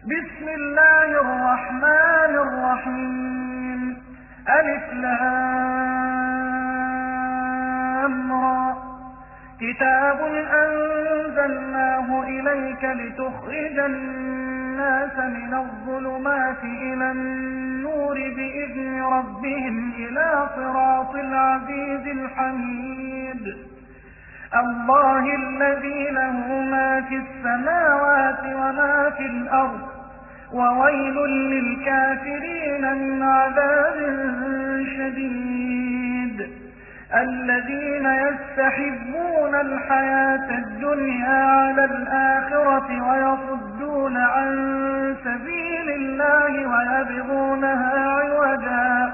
بسم الله الرحمن الرحيم. ألف لام را. كتاب أنزلناه إليك لتخرج الناس من الظلمات إلى النور بإذن ربهم إلى صراط العزيز الحميد. الله الذي له ما في السماوات وما في الأرض، وويل للكافرين من عذاب شديد. الذين يستحبون الحياة الدنيا على الآخرة ويصدون عن سبيل الله ويبغونها عوجا،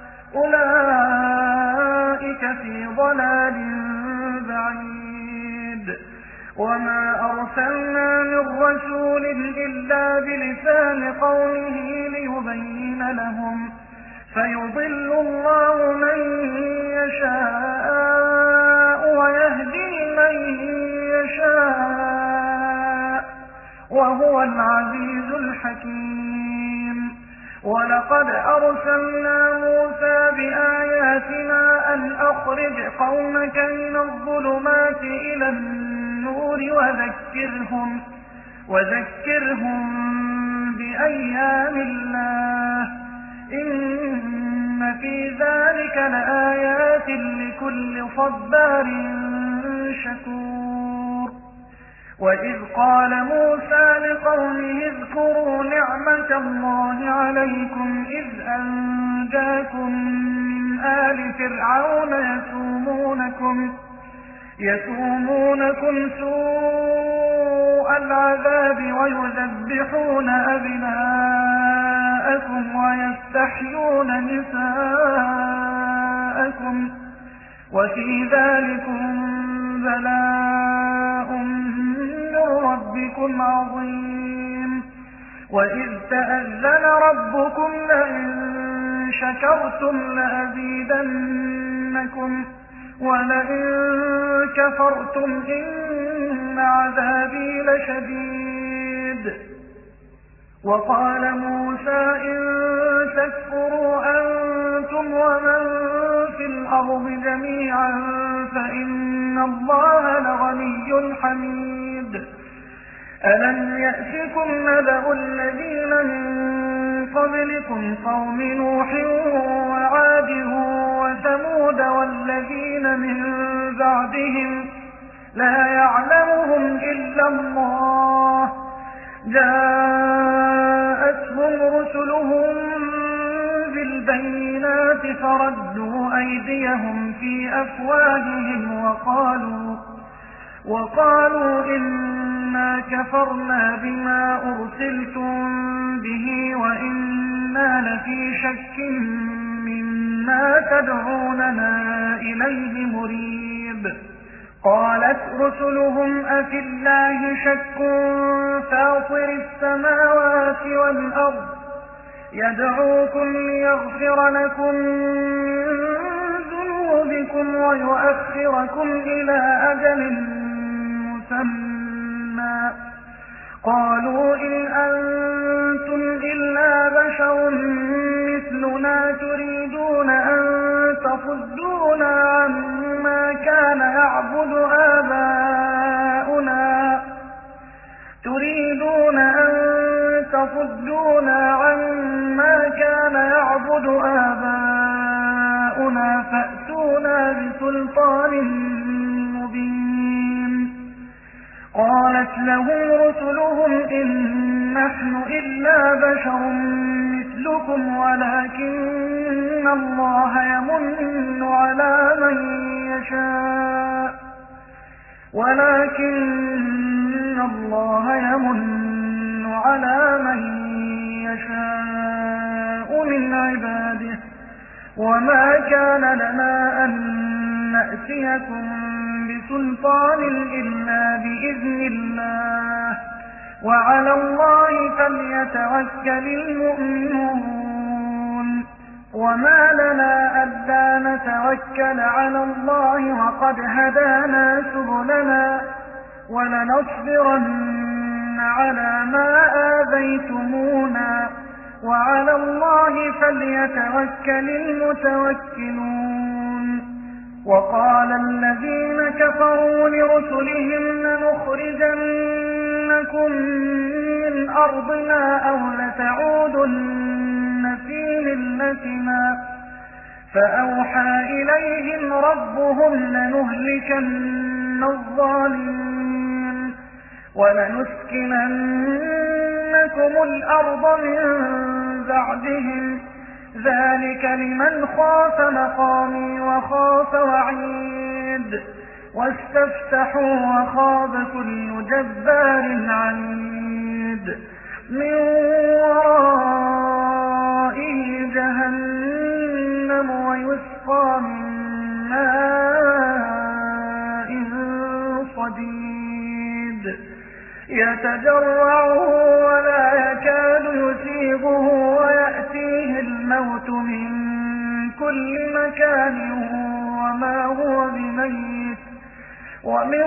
أولئك في ضلال بعيد. وما أرسلنا من رسول إلا بلسان قومه ليبين لهم، فيضل الله من يشاء ويهدي من يشاء، وهو العزيز الحكيم. ولقد أرسلنا موسى بآياتنا أن أخرج قومك من الظلمات إلى النور وذكرهم بأيام الله، إن في ذلك لآيات لكل صبار شكور. وإذ قال موسى لقومه اذكروا نعمة الله عليكم إذ أنجاكم من آل فرعون يسومونكم سوء العذاب ويذبحون أبناءكم ويستحيون نساءكم، وفي ذلكم بلاء من ربكم عظيم. وإذ تأذن ربكم لئن شكرتم لأزيدنكم ولئن كفرتم إن عذابي لشديد. وقال موسى إن تكفروا أنتم ومن في الأرض جميعا فإن الله لغني حميد. ألم يأتكم نبأ الذين من قبلكم قوم نوح وعاد وثمود والذين من بعدهم لا يعلمهم إلا الله، جاءتهم رسلهم بالبينات فردوا أيديهم في أفواههم وقالوا إنا كفرنا بما أرسلتم به وإنا لفي شك مما تدعوننا إليه مريب. قالت رسلهم أفي الله شك فاطر السماوات والأرض يدعوكم ليغفر لكم من ذنوبكم ويؤخركم إلى أجل مسمى، قالوا إن أنتم إلا بشر مثلنا تريدون أن تصدونا عما كان يعبد آباؤنا فأتونا بسلطان مبين. قالت لهم رسلهم إن نحن إلا بشر مثلكم ولكن الله يمن على من يشاء من عباده، وما كان لنا أن نأتيكم بسلطان إلا بإذن الله، وعلى الله فليتوكل المؤمنون. وما لنا ألا نتوكل على الله وقد هدانا سبلنا ولنصبرن على ما آذيتمونا وعلى الله فليتوكل المتوكلون. وقال الذين كفروا لرسلهم لنخرجنكم من أرضنا أو لتعودن في ملتنا فأوحى إليهم ربهم لنهلكن الظالمين ولنسكننكم الأرض من بعدهم ذلك لمن خاف مقامي وخاف وعيد واستفتحوا وخاب كل جبار عنيد من ورائه جهنم ويسقى من ماء صديد يتجرعه ولا يكاد يسيغه ويأتيه الموت من كل مكان وما هو بميت ومن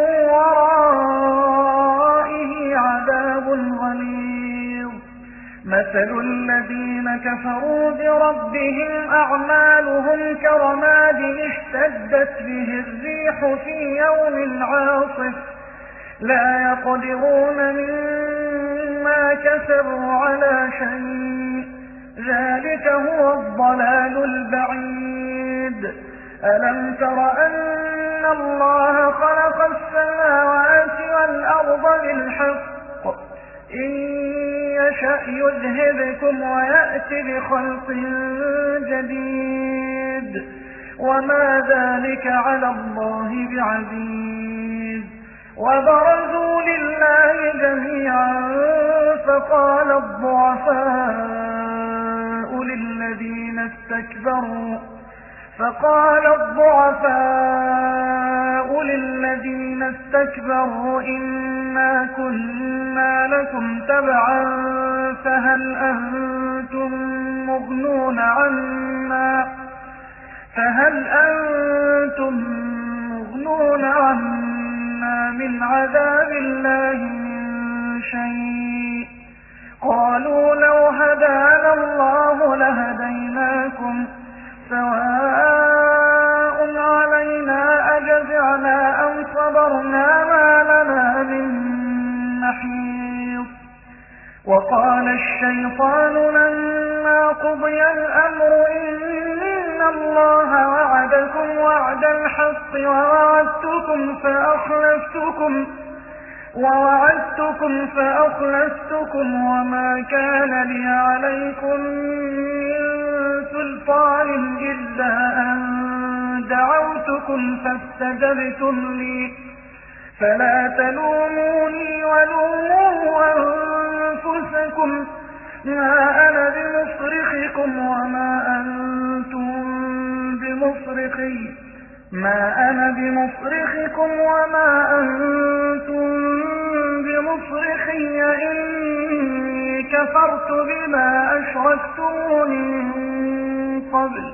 ورائه عذاب غليظ. مثل الذين كفروا بربهم أعمالهم كرماد اشتدت به الريح في يوم عاصف لا يقدرون مما كسبوا على شيء ذلك هو الضلال البعيد. ألم تر أن الله خلق السماوات والأرض بالحق إن يشأ يذهبكم ويأتي بخلق جديد وما ذلك على الله بعزيز. وبرزوا لله جميعا فقال الضعفاء للذين استكبروا إنا كنا لكم تبعا فهل أنتم مغنون عنا من عذاب الله من شيء قالوا لو هدانا الله لهديناكم سواء علينا أجزعنا أم صبرنا ما لنا من محيص. وقال الشيطان لما قضي الأمر إن الله وعدكم وعد الحق ووعدتكم فأخلفتكم وما كان لي عليكم من سلطان إلا أن دعوتكم فاستجبتم لي فلا تلوموني ولوموا أنفسكم ما أنا بمصرخكم وما أنتم بمصرخي إني كفرت بما أشركتمون من قبل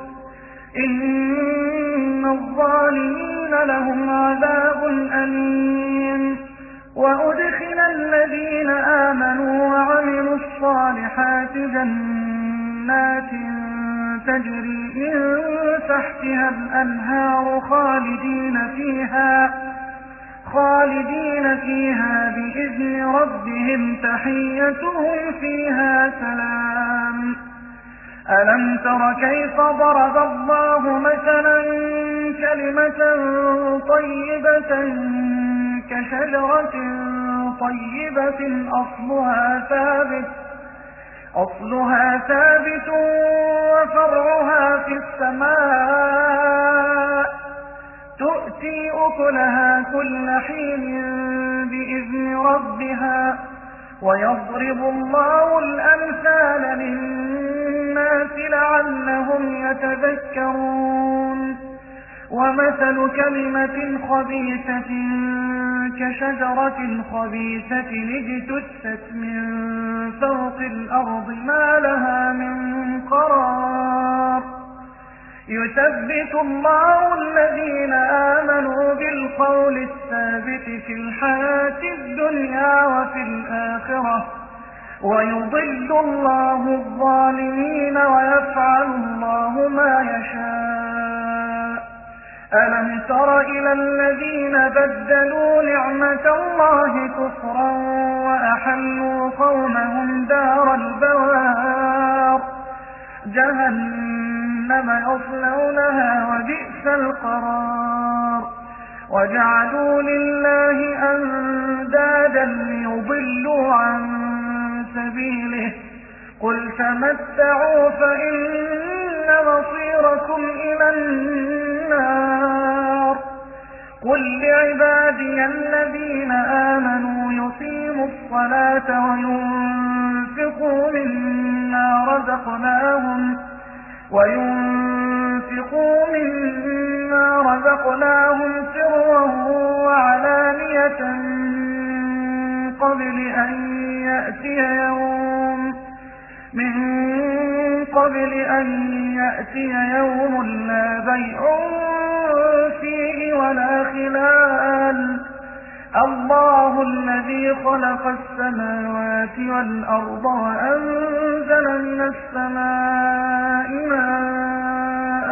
إن الظالمين لهم عذاب أليم. وأدخل الذين آمنوا وعملوا الصالحات جنات تجري من تحتها الأنهار خالدين فيها بإذن ربهم تحيتهم فيها سلام. ألم تر كيف ضرب الله مثلا كلمة طيبة كشجرة طيبة أصلها ثابت وفرعها في السماء تؤتي أكلها كل حين بإذن ربها ويضرب الله الأمثال للناس لعلهم يتذكرون. ومثل كلمة خبيثة كشجرة خبيثة اجتثت من فوق الأرض ما لها من قرار. يثبت الله الذين آمنوا بالقول الثابت في الحياة الدنيا الدنيا وفي الآخرة ويضل الله الظالمين ويفعل الله ما يشاء. ألم تر إلى الذين بدلوا نعمة الله كفرا وأحلوا قومهم دار البوار جهنم يصلونها وبئس القرار وجعلوا لله أندادا ليضلوا عن سبيله قل تمتعوا فإن مصيركم إلى النار قل لعبادي الذين آمنوا يقيموا الصلاة وينفقوا مما رزقناهم سرا وعلانية من قبل أن يأتي يوم لا بيع فيه ولا خلال الله الذي خلق السماوات والأرض وأنزل من السماء ماء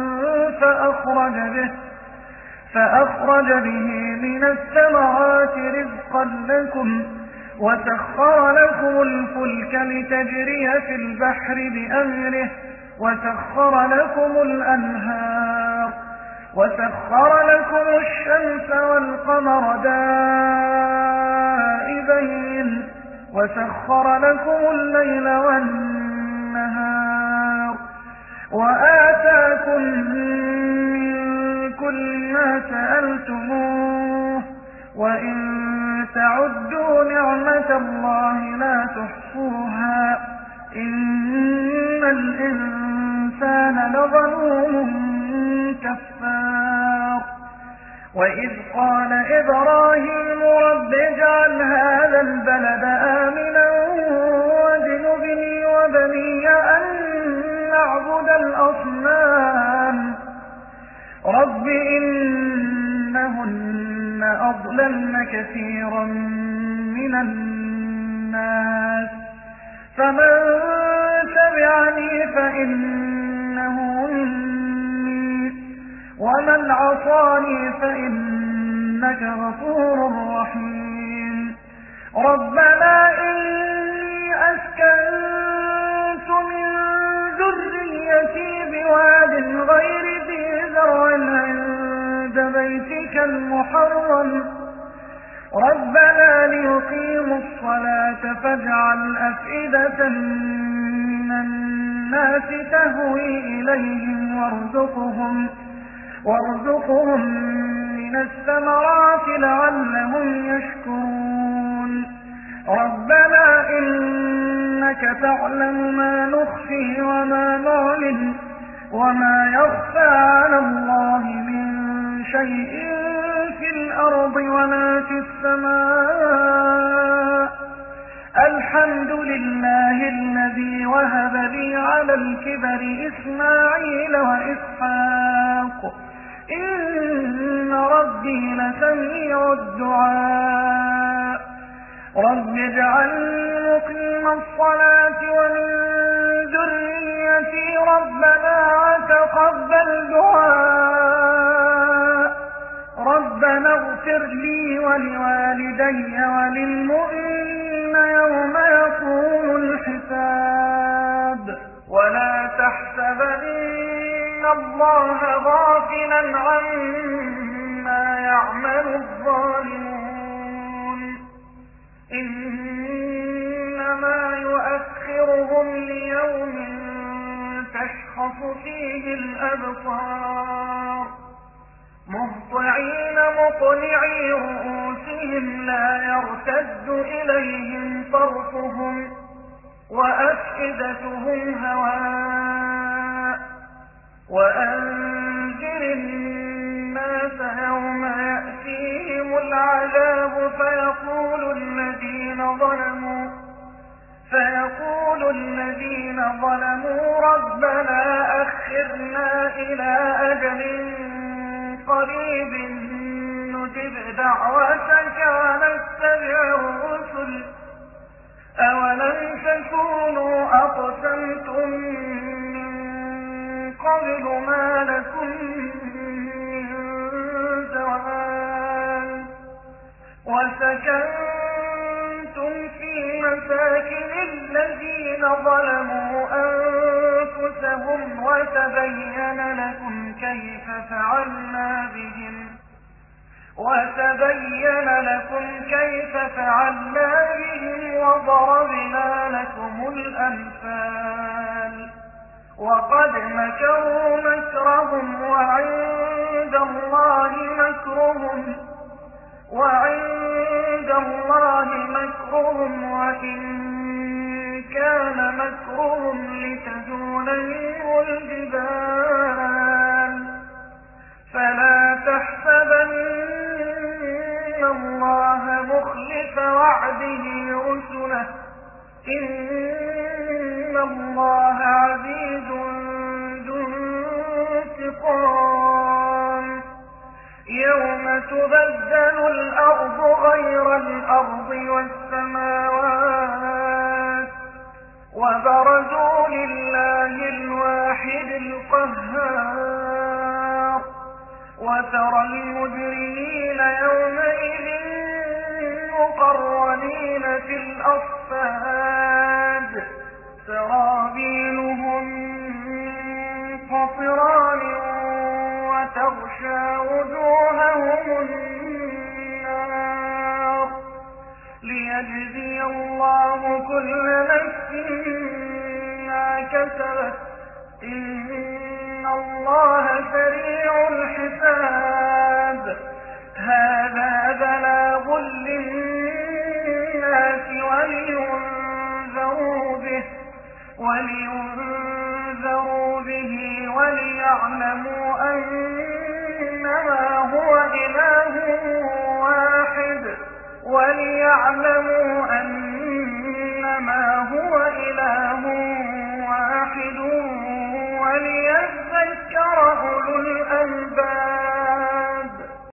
فأخرج به من الثمرات رزقا لكم وسخر لكم الفلك لتجري في البحر بأمره وسخر لكم الأنهار وسخر لكم الشمس والقمر دائبين وسخر لكم الليل والنهار وآتاكم من كل ما سألتموه وإن تعدوا نعمة الله لا تحصوها إن الإنسان لظلوم كفار وإذ قال إبراهيم رب اجعل هذا البلد آمنا واجنبني وبني أن نعبد الأصنام رب إنهن أضللن كثيرا من الناس فمن تبعني فإنه مني ومن عصاني فإنك غفور رحيم ربنا إني أسكنت من ذريتي بواد غير ذي زرع عند بيتك المحرم ربنا ليقيموا الصلاة فاجعل أفئدة من الناس تهوي إليهم وارزقهم من الثمرات لعلهم يشكرون ربنا إنك تعلم ما نخفي وما نعلن وما يخفى على الله من شيء في الأرض ولا في السماء الحمد لله الذي وهب لي على الكبر إسماعيل وإسحاق إن ربي لسميع الدعاء رب اجعلني مقيم الصلاة ومن ذريتي ربنا وتقبل دعاء ربنا اغفر لي ولوالدي وللمؤمنين يوم يقوم الحساب ولا تحسبن الله غافلا عما يعمل الظالمون إنما يؤخرهم ليوم تشخص فيه الأبصار مهطعين مقنعي رؤوسهم لا يرتد إليهم طرفهم وأفئدتهم هواء وأنذر الناس يوم يأتيهم العذاب فيقول الذين ظلموا ربنا أخرنا إلى أجل قريب نجب دعوتك ونتبع الرسل أولم تكونوا أقسمتم من قبل ما لكم من زوال وسكنتم في مساكن الذين ظلموا أنفسهم وتبين لكم كيف فعلنا بهم وضربنا لكم الأمثال وقد مكروا مكرهم وعند الله مكرهم وإن كان مكرهم لتزول منه الجبال فلا تحسبن الله مخلف وعده رسله إن الله عزيز ذو انتقام يوم تبدل الأرض غير الأرض والسماوات وبرزوا لله الواحد القهار وترى المجرمين يومئذ مقرنين في الأصفاد سرابيلهم من قطران وتغشى وجوههم النار ليجزي الله كل نفس ما كسبت إن الله سريع الحساب هذا بلاغ للناس ولينذروا به وليعلموا أنما هو إله واحد